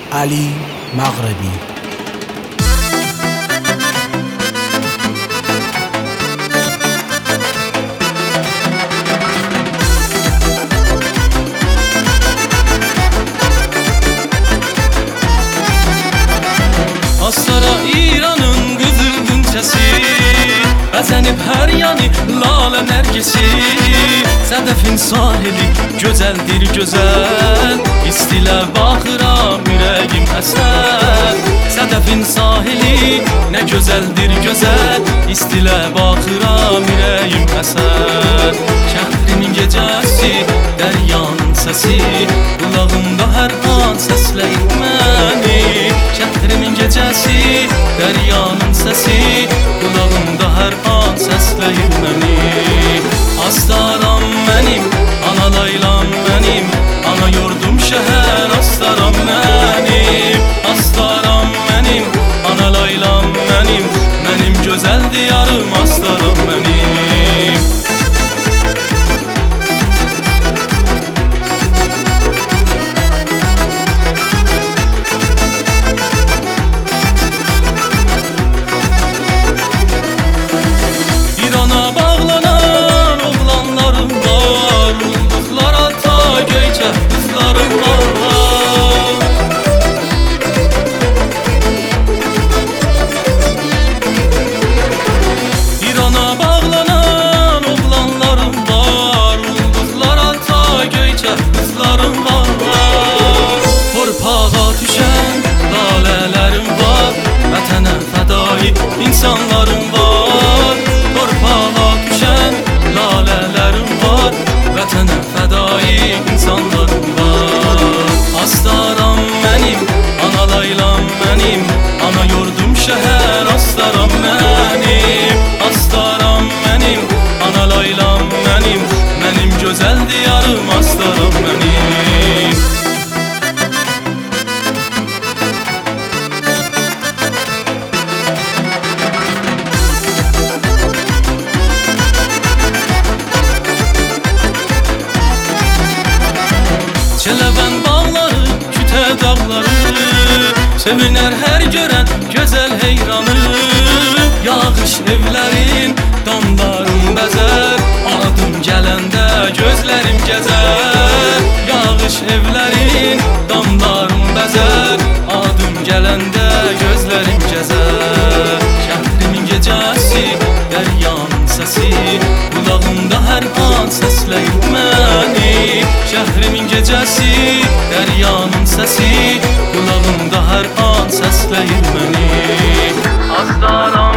علی مغربی. Astara İran'ın qızıl günçəsi, bəzənib hər yanı lalə nərgisi. Sədəfin sahili gözəldir gözəl, istilə baxıram ürəyim əsər. Sədəfin sahili nə gözəldir gözəl, istilə baxıram ürəyim əsər. Şəhrimin gecəsi, dəryanın səsi, qulağımda hər an səsləyir məni. Şəhrimin gecəsi, dəryanın səsi, qulağımda hər an səsləyir məni. Astaram mənim, ana laylam mənim, ana yurdum şəhər astaram mənim. Astaram mənim, ana laylam mənim, mənim gözəl diyarım astaram mənim. İrana bağlanan oğlanlarım var, ulduzlara ta göyçə qızlarım var. İrana bağlanan oğlanlarım var, ulduzlara ta göyçə qızlarım var. Torpağa düşən lalələrim var, vətənə fədai insanlarım var. Torpağa düşən lalələrim var, vətənə fədai insanlarım var. Astaram mənim, ana laylam mənim, ana yurdum şəhər astaram mənim. Astaram mənim, ana laylam mənim, mənim gözəl diyarım astaram mənim. Çələvən bağları, kütə dağları, sevinər hər görən gözəl heyranı. Yağış evlərin damlarını bəzər, adım gələndə gözlərim gəzər. Yağış evlərin damlarını bəzər, adım gələndə gözlərim gəzər. Şəhrimin gecəsi, dəryanın səsi, qulağımda hər an səsləyir məni. Şəhrimin gecəsi, dəryanın səsi, qulağımda hər an səsləyir məni. Astara